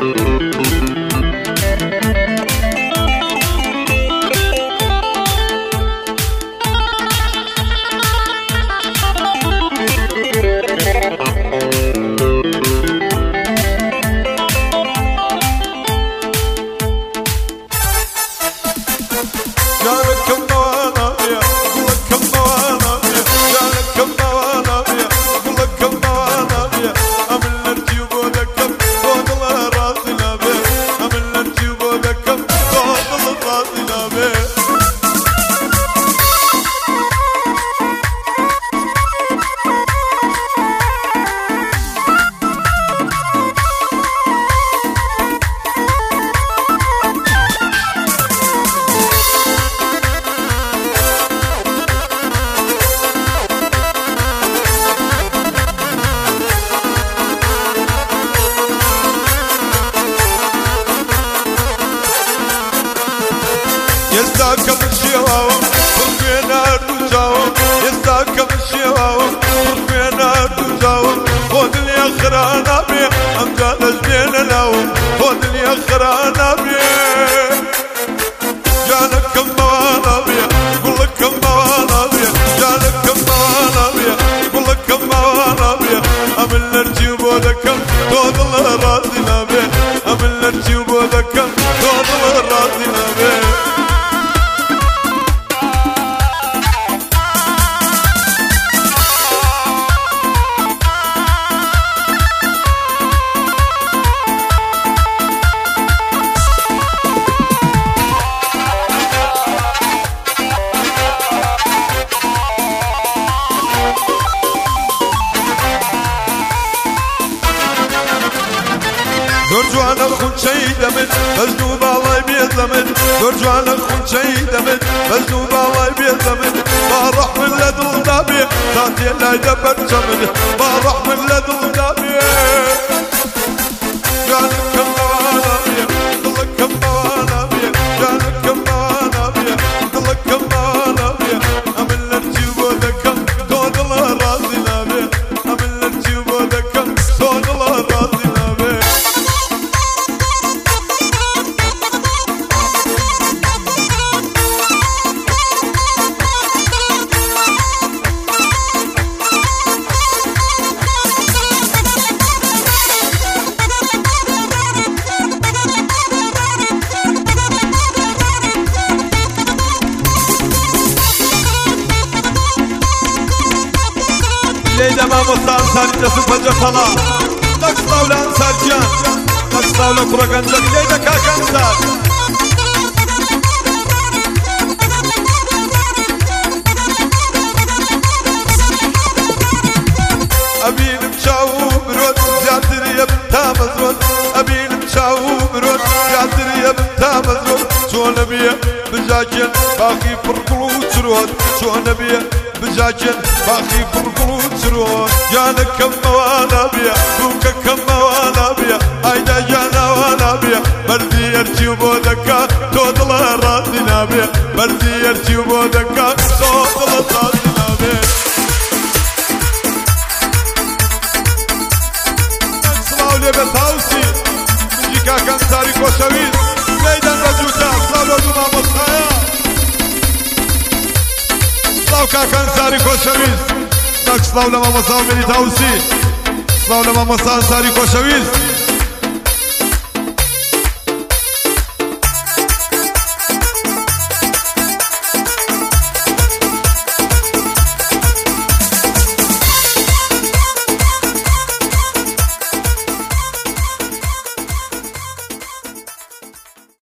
يستاكم الشواو فرقنا الرجاو يستاكم الشواو فرقنا الرجاو خذ لي اخرانا بيه امجاد جبين لو خذ لي اخرانا بيه جالك كم موانا بيه يقول لك كم موانا بيه جالك كم موانا بيه يقول لك كم موانا بيه امن نرجيب ودكم خذ الله راضينا بيه امن نرجيب ودكم خذ الله راضينا بيه جوانا خون شهید من بزنو بالای بیزمن جوانا خون شهید من بزنو بالای بیزمن با رحم لدل دابی ساتی لایده برچمن با رحم لدل دابی جانا کم نوانا بی دلک کم نوانا بی جانا کم نوانا بی دلک کم نوانا بی امن لرچیو بودکم تو دل راضی نبی امن لرچیو بودکم تو دل راضی نبی Leyla Mahmut Ansari'de Sıfacı Tala Takstavla Ansarcan Takstavla Kuraganca Leyla Kalkansar Abinim çavu mürot Ziyadiriye bittamaz rot Abinim çavu mürot Ziyadiriye bittamaz rot Şu nebiye bizaken Baki pırkulu uçurot Şu nebiye بجاكن باقي برقلو تروح جانا كم وانا بيا دوكا كم وانا بيا هيدا جانا وانا بيا بردي يرجي بودكا تودلا راضينا بيا بردي يرجي بودكا تودلا راضينا بيا اسمعوا لي بتاوسي مجيكا كان ساري كوشاويز ميدان رجوتا اسمعوا دوما مصايا كان ساري كوشاويز تاك سلاو لما مساو مني تاوسي سلاو لما مساو ساري كوشاويز